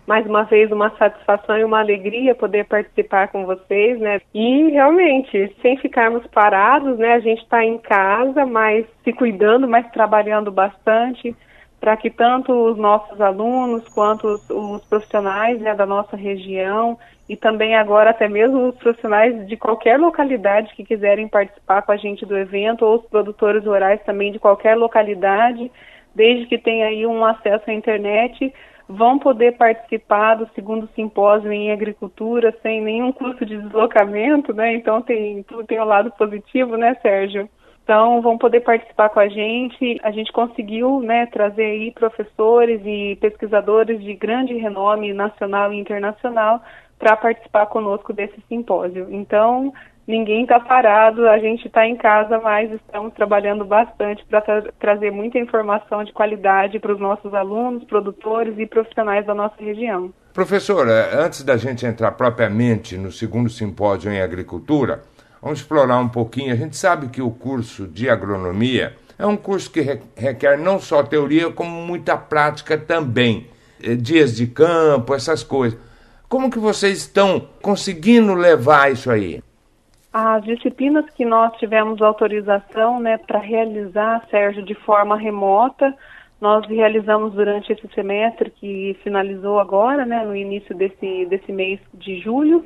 mais uma vez uma satisfação e uma alegria poder participar com vocês, né? E realmente, sem ficarmos parados, né? A gente está em casa, mas se cuidando, mas trabalhando bastante para que tanto os nossos alunos quanto os profissionais, né, da nossa região e também agora até mesmo os profissionais de qualquer localidade que quiserem participar com a gente do evento, ou os produtores rurais também de qualquer localidade, desde que tenha aí um acesso à internet, vão poder participar do segundo simpósio em agricultura sem nenhum custo de deslocamento, né? Então tudo tem o lado positivo, né, Sérgio? Então, vão poder participar com a gente. A gente conseguiu, né, trazer aí professores e pesquisadores de grande renome nacional e internacional para participar conosco desse simpósio. Então, ninguém está parado, a gente está em casa, mas estamos trabalhando bastante para trazer muita informação de qualidade para os nossos alunos, produtores e profissionais da nossa região. Professora, antes da gente entrar propriamente no segundo simpósio em agricultura, vamos explorar um pouquinho. A gente sabe que o curso de agronomia é um curso que requer não só teoria, como muita prática também. Dias de campo, essas coisas. Como que vocês estão conseguindo levar isso aí? As disciplinas que nós tivemos autorização, né, para realizar, Sérgio, de forma remota, nós realizamos durante esse semestre que finalizou agora, né, no início desse mês de julho.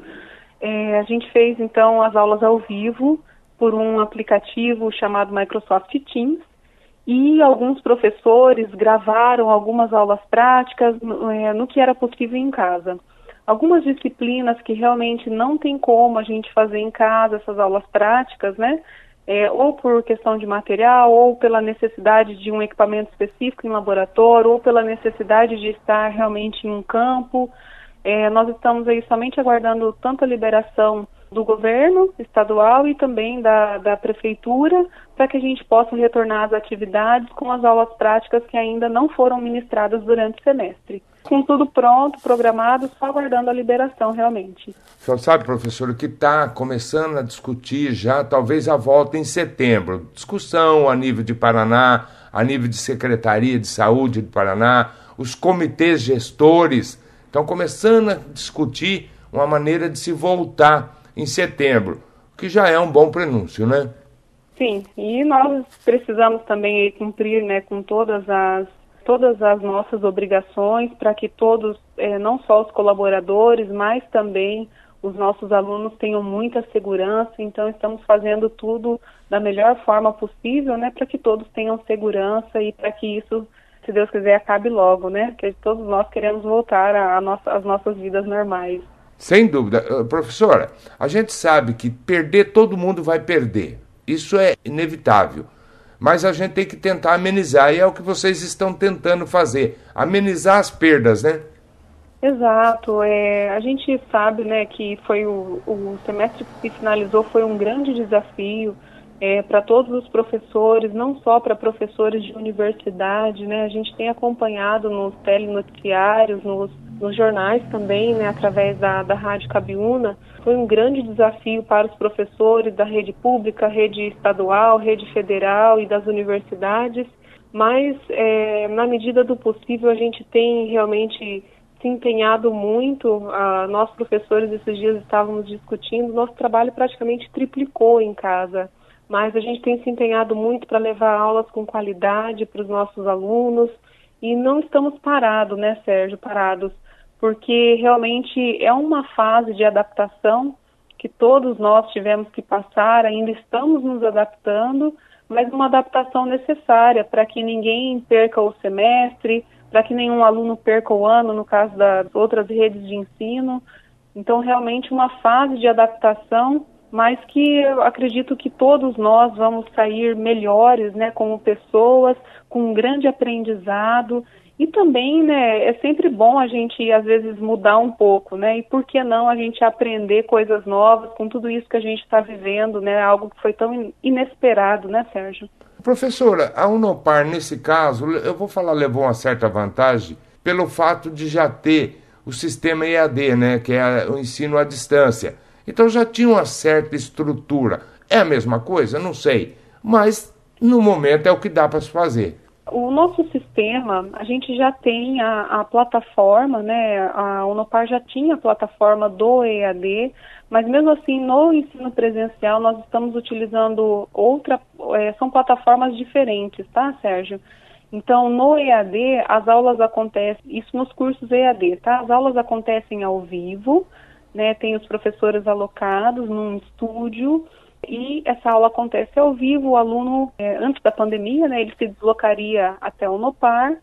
A gente fez, então, as aulas ao vivo por um aplicativo chamado Microsoft Teams e alguns professores gravaram algumas aulas práticas no que era possível em casa. Algumas disciplinas que realmente não tem como a gente fazer em casa, essas aulas práticas, né? Ou por questão de material, ou pela necessidade de um equipamento específico em laboratório, ou pela necessidade de estar realmente em um campo. Nós estamos aí somente aguardando tanto a liberação do governo estadual e também da prefeitura para que a gente possa retornar às atividades com as aulas práticas que ainda não foram ministradas durante o semestre. Com tudo pronto, programado, só aguardando a liberação realmente. O senhor sabe, professor, que está começando a discutir já talvez a volta em setembro. Discussão a nível de Paraná, a nível de Secretaria de Saúde de Paraná, os comitês gestores estão começando a discutir uma maneira de se voltar em setembro, que já é um bom prenúncio, né? Sim, e nós precisamos também cumprir, né, com todas as nossas obrigações para que todos, não só os colaboradores, mas também os nossos alunos tenham muita segurança. Então estamos fazendo tudo da melhor forma possível, né, para que todos tenham segurança e para que isso, se Deus quiser, acabe logo, né? Porque todos nós queremos voltar às nossas vidas normais. Sem dúvida. Professora, a gente sabe que perder todo mundo vai perder. Isso é inevitável. Mas a gente tem que tentar amenizar, e é o que vocês estão tentando fazer. Amenizar as perdas, né? Exato. A gente sabe, né, que foi o semestre que se finalizou foi um grande desafio para todos os professores, não só para professores de universidade, né? A gente tem acompanhado nos telenoticiários, nos jornais também, né, através da Rádio Cabiúna. Foi um grande desafio para os professores da rede pública, rede estadual, rede federal e das universidades, mas na medida do possível a gente tem realmente se empenhado muito. Nós professores esses dias estávamos discutindo, nosso trabalho praticamente triplicou em casa, mas a gente tem se empenhado muito para levar aulas com qualidade para os nossos alunos e não estamos parados, né, Sérgio, porque realmente é uma fase de adaptação que todos nós tivemos que passar, ainda estamos nos adaptando, mas uma adaptação necessária para que ninguém perca o semestre, para que nenhum aluno perca o ano, no caso das outras redes de ensino. Então, realmente uma fase de adaptação, mas que eu acredito que todos nós vamos sair melhores, né, como pessoas, com um grande aprendizado. E também, né, é sempre bom a gente, às vezes, mudar um pouco, né? E por que não a gente aprender coisas novas com tudo isso que a gente está vivendo, né? Algo que foi tão inesperado, né, Sérgio? Professora, a Unopar, nesse caso, eu vou falar, levou uma certa vantagem pelo fato de já ter o sistema EAD, né? Que é o ensino à distância. Então já tinha uma certa estrutura. É a mesma coisa? Não sei. Mas, no momento, é o que dá para se fazer. O nosso sistema, a gente já tem a plataforma, né? A Unopar já tinha a plataforma do EAD, mas mesmo assim no ensino presencial nós estamos utilizando são plataformas diferentes, tá, Sérgio? Então no EAD as aulas acontecem, isso nos cursos EAD, tá? As aulas acontecem ao vivo, né? Tem os professores alocados num estúdio, e essa aula acontece ao vivo. O aluno, antes da pandemia, né, ele se deslocaria até o Unopar.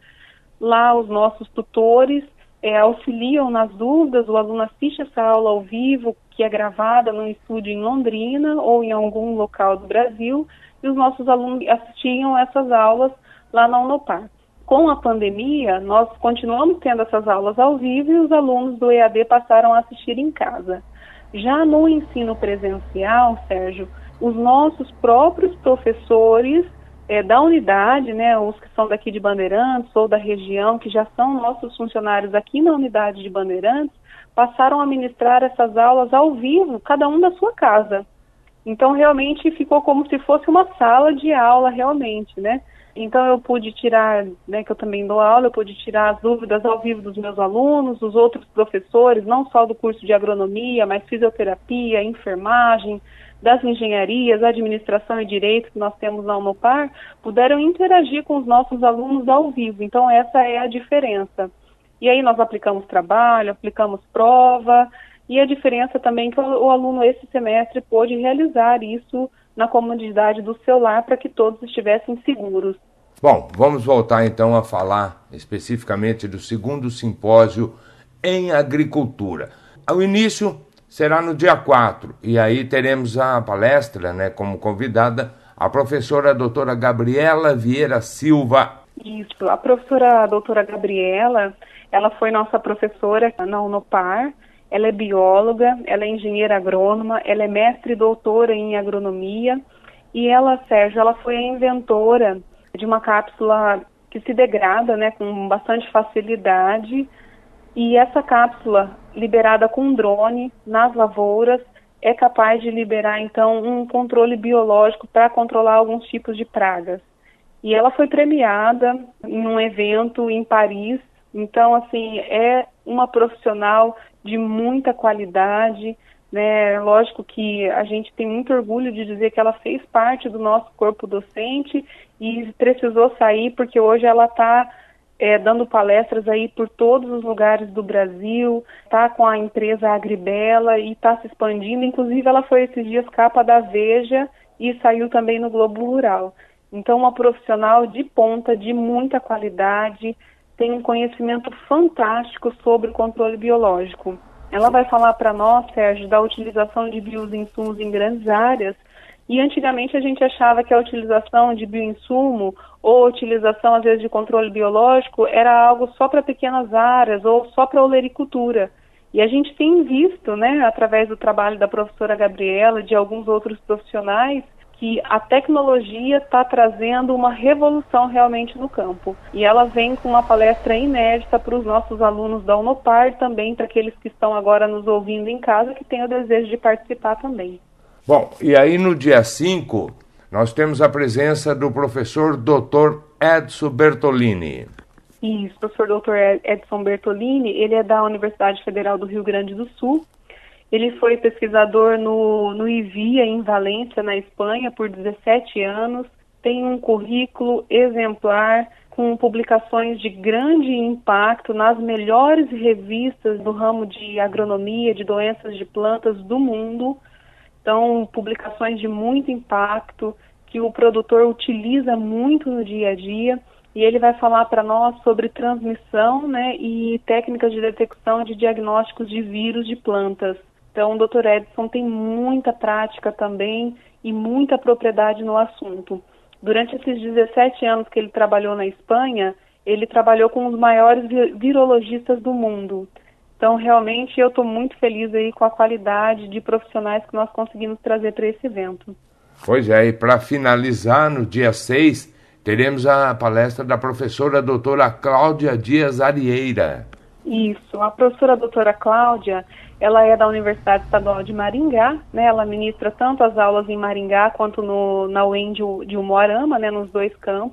Lá os nossos tutores auxiliam nas dúvidas, o aluno assiste essa aula ao vivo, que é gravada num estúdio em Londrina ou em algum local do Brasil, e os nossos alunos assistiam essas aulas lá na Unopar. Com a pandemia, nós continuamos tendo essas aulas ao vivo e os alunos do EAD passaram a assistir em casa. Já no ensino presencial, Sérgio, os nossos próprios professores da unidade, né, os que são daqui de Bandeirantes ou da região, que já são nossos funcionários aqui na unidade de Bandeirantes, passaram a ministrar essas aulas ao vivo, cada um da sua casa. Então, realmente, ficou como se fosse uma sala de aula, realmente, né? Então eu pude tirar, né, que eu também dou aula, eu pude tirar as dúvidas ao vivo dos meus alunos, dos outros professores, não só do curso de agronomia, mas fisioterapia, enfermagem, das engenharias, administração e direito que nós temos na Unopar, puderam interagir com os nossos alunos ao vivo. Então essa é a diferença. E aí nós aplicamos trabalho, aplicamos prova, e a diferença também é que o aluno esse semestre pôde realizar isso na comodidade do seu lar para que todos estivessem seguros. Bom, vamos voltar então a falar especificamente do segundo simpósio em agricultura. O início será no dia 4, e aí teremos a palestra, né, como convidada, a professora doutora Gabriela Vieira Silva. Isso, a professora doutora Gabriela, ela foi nossa professora na Unopar, ela é bióloga, ela é engenheira agrônoma, ela é mestre e doutora em agronomia, e ela, Sérgio, ela foi a inventora de uma cápsula que se degrada, né, com bastante facilidade, e essa cápsula, liberada com um drone nas lavouras, é capaz de liberar, então, um controle biológico para controlar alguns tipos de pragas. E ela foi premiada em um evento em Paris. Então, assim, é uma profissional de muita qualidade, né? Lógico que a gente tem muito orgulho de dizer que ela fez parte do nosso corpo docente e precisou sair porque hoje ela está dando palestras aí por todos os lugares do Brasil, está com a empresa Agribela e está se expandindo. Inclusive, ela foi esses dias capa da Veja e saiu também no Globo Rural. Então, uma profissional de ponta, de muita qualidade, tem um conhecimento fantástico sobre o controle biológico. Ela vai falar para nós, Sérgio, da utilização de bioinsumos em grandes áreas, e antigamente a gente achava que a utilização de bioinsumo ou a utilização, às vezes, de controle biológico era algo só para pequenas áreas ou só para a olericultura. E a gente tem visto, né, através do trabalho da professora Gabriela e de alguns outros profissionais, que a tecnologia está trazendo uma revolução realmente no campo. E ela vem com uma palestra inédita para os nossos alunos da Unopar, também para aqueles que estão agora nos ouvindo em casa, que têm o desejo de participar também. Bom, e aí no dia 5, nós temos a presença do professor Dr. Edson Bertolini. Isso, professor Dr. Edson Bertolini, ele é da Universidade Federal do Rio Grande do Sul. Ele foi pesquisador no IVIA, em Valência, na Espanha, por 17 anos. Tem um currículo exemplar, com publicações de grande impacto nas melhores revistas do ramo de agronomia, de doenças de plantas do mundo. Então, publicações de muito impacto, que o produtor utiliza muito no dia a dia. E ele vai falar para nós sobre transmissão, né, e técnicas de detecção de diagnósticos de vírus de plantas. Então, o Dr. Edson tem muita prática também e muita propriedade no assunto. Durante esses 17 anos que ele trabalhou na Espanha, ele trabalhou com os maiores virologistas do mundo. Então, realmente, eu estou muito feliz aí com a qualidade de profissionais que nós conseguimos trazer para esse evento. Pois é, e para finalizar, no dia 6, teremos a palestra da professora doutora Cláudia Dias Arieira. Isso, a professora doutora Cláudia, ela é da Universidade Estadual de Maringá, né? Ela ministra tanto as aulas em Maringá quanto na UEM de Umuarama, né? Nos dois campos.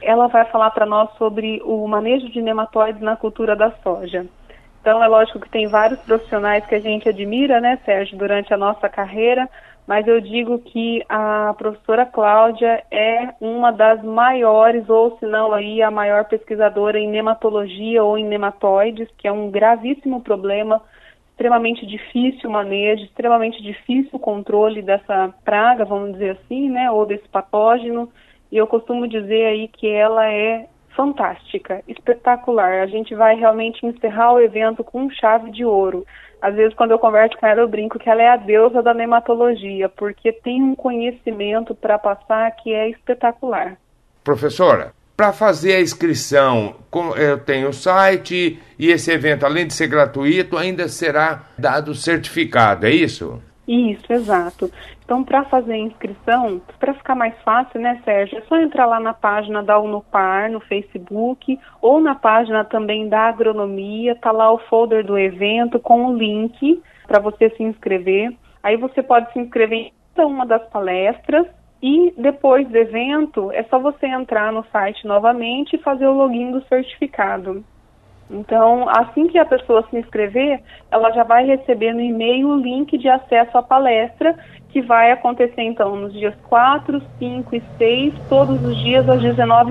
ela vai falar para nós sobre o manejo de nematóides na cultura da soja. Então, é lógico que tem vários profissionais que a gente admira, né, Sérgio, durante a nossa carreira, mas eu digo que a professora Cláudia é uma das maiores, ou se não aí, a maior pesquisadora em nematologia ou em nematóides, que é um gravíssimo problema, extremamente difícil o manejo, extremamente difícil o controle dessa praga, vamos dizer assim, né, ou desse patógeno, e eu costumo dizer aí que ela é fantástica, espetacular. A gente vai realmente encerrar o evento com chave de ouro. Às vezes, quando eu converso com ela, eu brinco que ela é a deusa da nematologia, porque tem um conhecimento para passar que é espetacular. Professora, para fazer a inscrição, eu tenho o site e esse evento, além de ser gratuito, ainda será dado certificado, é isso? Isso, exato. Então, para fazer a inscrição, para ficar mais fácil, né, Sérgio, é só entrar lá na página da Unopar, no Facebook, ou na página também da Agronomia, tá lá o folder do evento com o link para você se inscrever. Aí você pode se inscrever em cada uma das palestras e depois do evento é só você entrar no site novamente e fazer o login do certificado. Então, assim que a pessoa se inscrever, ela já vai receber no e-mail o link de acesso à palestra, que vai acontecer, então, nos dias 4, 5 e 6, todos os dias às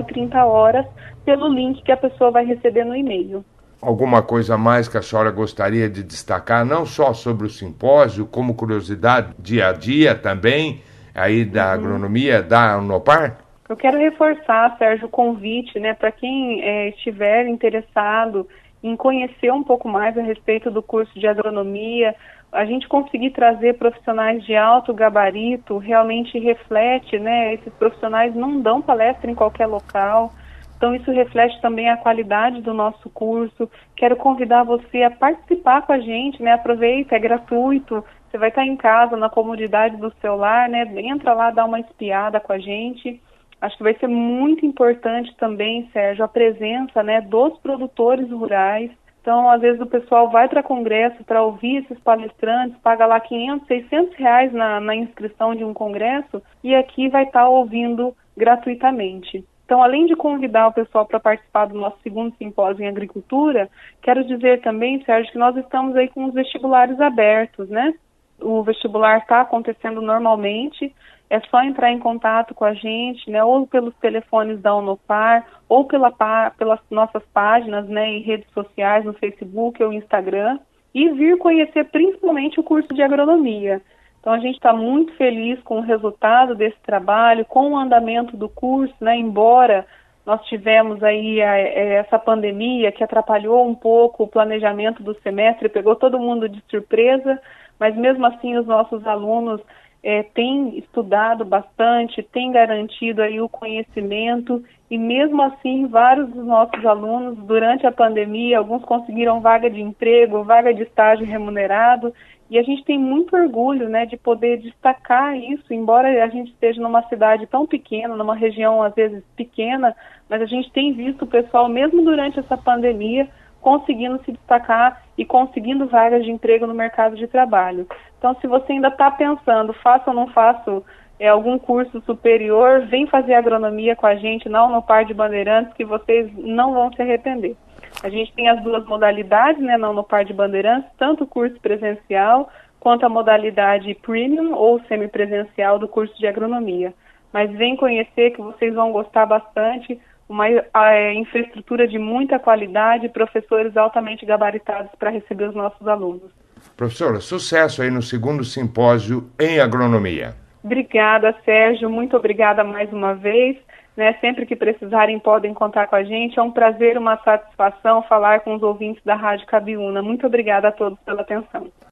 19h30, pelo link que a pessoa vai receber no e-mail. Alguma coisa a mais que a senhora gostaria de destacar, não só sobre o simpósio, como curiosidade dia a dia também, aí da agronomia, da Unopar? Eu quero reforçar, Sérgio, o convite, né, para quem estiver interessado em conhecer um pouco mais a respeito do curso de agronomia. A gente conseguir trazer profissionais de alto gabarito realmente reflete, né, esses profissionais não dão palestra em qualquer local, então isso reflete também a qualidade do nosso curso. Quero convidar você a participar com a gente, né, aproveita, é gratuito, você vai estar em casa, na comodidade do seu lar, né, entra lá, dá uma espiada com a gente. Acho que vai ser muito importante também, Sérgio, a presença, né, dos produtores rurais. Então, às vezes o pessoal vai para congresso para ouvir esses palestrantes, paga lá R$500, R$600 na inscrição de um congresso e aqui vai estar ouvindo gratuitamente. Então, além de convidar o pessoal para participar do nosso segundo simpósio em agricultura, quero dizer também, Sérgio, que nós estamos aí com os vestibulares abertos, né? O vestibular está acontecendo normalmente. É só entrar em contato com a gente, né, ou pelos telefones da Unopar, ou pelas nossas páginas, né, em redes sociais, no Facebook ou Instagram, e vir conhecer principalmente o curso de agronomia. Então, a gente está muito feliz com o resultado desse trabalho, com o andamento do curso, né, embora nós tivemos aí essa pandemia que atrapalhou um pouco o planejamento do semestre, pegou todo mundo de surpresa, mas mesmo assim os nossos alunos tem estudado bastante, tem garantido aí o conhecimento e mesmo assim vários dos nossos alunos durante a pandemia, alguns conseguiram vaga de emprego, vaga de estágio remunerado e a gente tem muito orgulho, né, de poder destacar isso, embora a gente esteja numa cidade tão pequena, numa região às vezes pequena, mas a gente tem visto o pessoal mesmo durante essa pandemia conseguindo se destacar e conseguindo vagas de emprego no mercado de trabalho. Então, se você ainda está pensando, faço ou não faço algum curso superior, vem fazer agronomia com a gente na Unopar de Bandeirantes, que vocês não vão se arrepender. A gente tem as duas modalidades, né, na Unopar de Bandeirantes, tanto o curso presencial quanto a modalidade premium ou semipresencial do curso de agronomia. Mas vem conhecer que vocês vão gostar bastante, uma infraestrutura de muita qualidade, professores altamente gabaritados para receber os nossos alunos. Professora, sucesso aí no segundo simpósio em agronomia. Obrigada, Sérgio. Muito obrigada mais uma vez. Né, sempre que precisarem podem contar com a gente. É um prazer, uma satisfação falar com os ouvintes da Rádio Cabiúna. Muito obrigada a todos pela atenção.